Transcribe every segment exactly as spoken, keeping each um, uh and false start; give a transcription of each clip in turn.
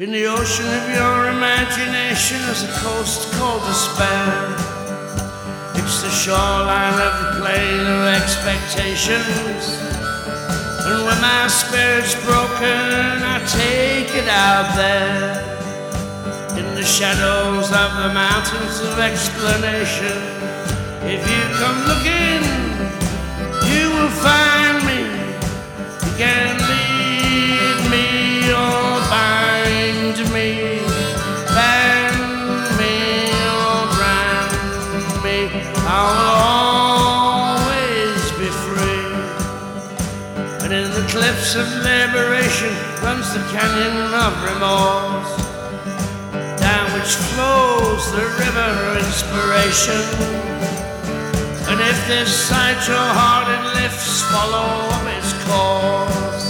In the ocean of your imagination is a coast called despair. It's the shoreline of the plain of expectations. And when my spirit's broken, I take it out there. In the shadows of the mountains of explanation. If you come looking, you will find me. You can lead me or bind me, bend me or brand me. I will always be free. And in the cliffs of liberation runs the canyon of remorse, down which flows the river of inspiration. And if this sight your heart it lifts, follow its course,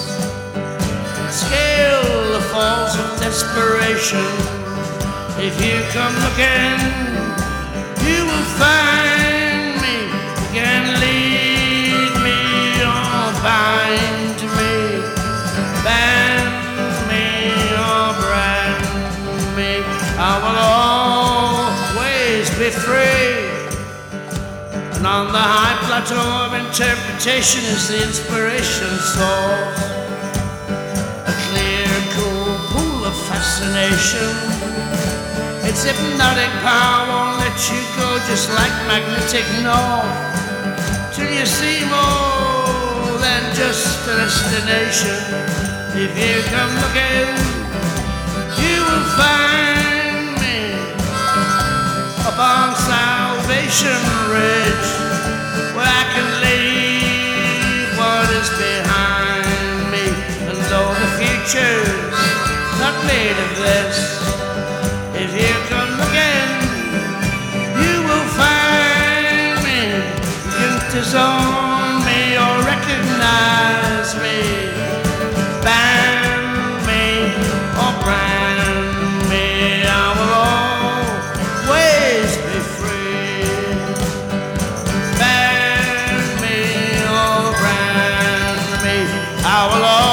scale the falls of desperation. If you come looking, you will find me. You can lead me or bind me, bend me or brand me. I will always be free. And on the high plateau of interpretation is the inspiration source, a clear and cool pool of fascination. Its hypnotic power won't let you go, just like magnetic north, till you see more than just a destination. If you come looking, you will find me upon Salvation Ridge, where I can leave what is behind me. And though the future's not made of this, if you come looking, you will find me. You can disown me or recognize me, band me or brand me. I will always be free. Band me or brand me, I will always